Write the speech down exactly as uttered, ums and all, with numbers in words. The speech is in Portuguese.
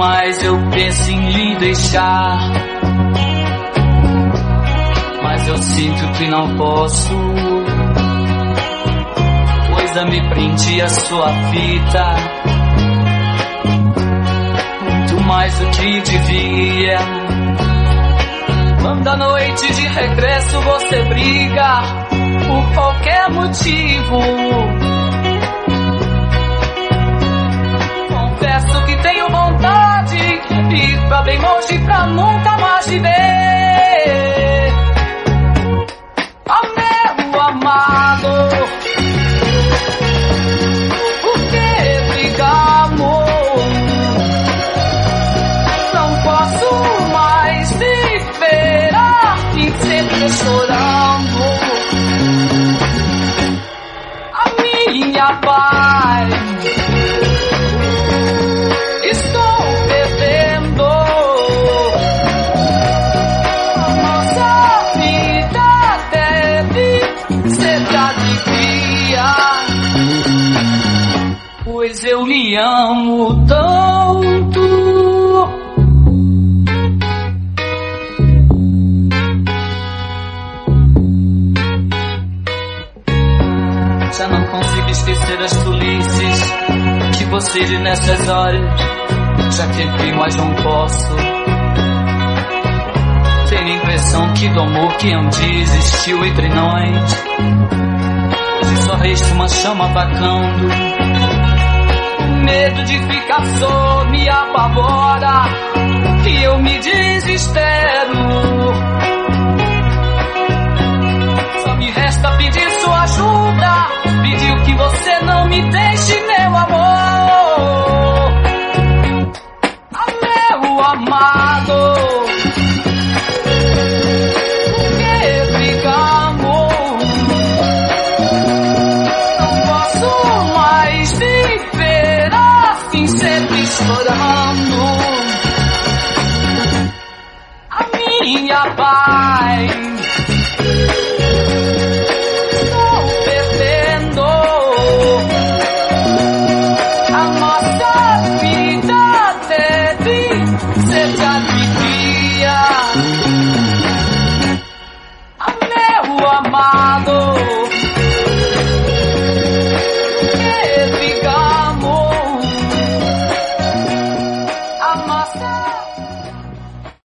mais eu penso em lhe deixar, mas eu sinto que não posso, pois a me prende a sua fita muito mais do que devia. Quando à noite de regresso você briga por qualquer motivo, confesso que tenho vontade de ir pra bem longe pra nunca mais te ver. Oh, meu amado, por que brigamos? Não posso mais viver assim, sempre chorando. A minha paz estou perdendo. A nossa vida deve ser de alegria, pois eu lhe amo tanto. Já não consigo esquecer as tolices que você diz nessas horas. Já tentei, mas não posso. Tenho a impressão que do amor que um dia existiu entre nós, hoje só resta uma chama vacando. O medo de ficar só me apavora e eu me desespero. Só me resta pedir sua ajuda, pedir que você não me deixe, meu amor. Ah, meu amado, por que brigamos? Não posso mais viver assim, sempre chorando. A minha paz amado, que brigamos, a nossa